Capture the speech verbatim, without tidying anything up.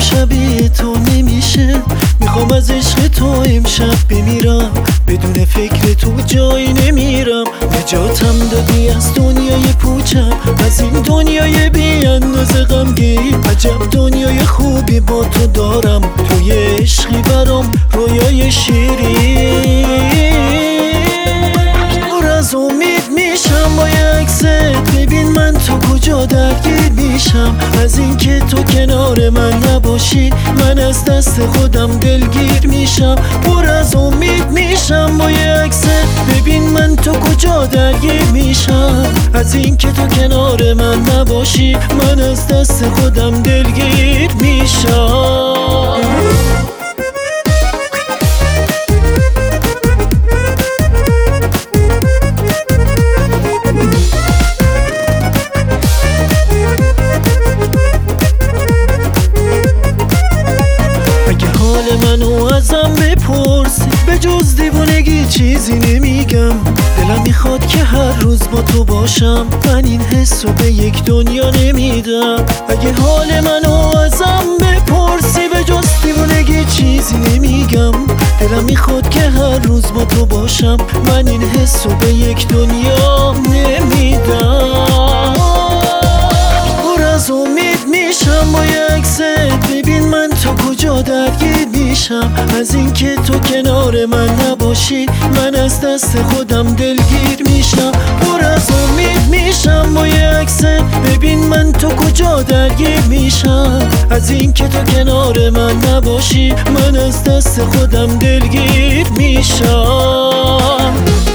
شبیه تو نمیشه. میخوام از عشق تو امشب بمیرم، بدون فکر تو جایی نمیرم. نجاتم دادی از دنیای پوچم، از این دنیای بی اندازه غمگین. عجب دنیای خوبی با تو دارم، توی عشقی برام رویای شیرین. پر از امید میشم با یه عکست، ببین من تو کجا درگیر میشم. از این که تو کنار من نباشی من از دست خودم دلگیر میشم. پر از امید میشم با یه عکست، ببین من تو کجا درگیر میشم. از این که تو کنار من نباشی من از دست خودم دلگیر میشم. منو ازم بپرسی به جز دیوونگی چیزی نمیگم. دلم میخواد که هر روز با تو باشم، من این حسو به یک دنیا نمیدم. اگه حال منو ازم بپرسی به جز دیوونگی چیزی نمیگم. دلم میخواد که هر روز با تو باشم، من این حسو به یک دنیا نمیدم. پر از امید میشم با یه عکست، ببین من تو کجا درگیر میشم. از این که تو کنار من نباشی من از دست خودم دلگیر میشم. پر از امید میشم با یه عکست، ببین من تو کجا درگیر میشم. از این که تو کنار من نباشی من از دست خودم دلگیر میشم.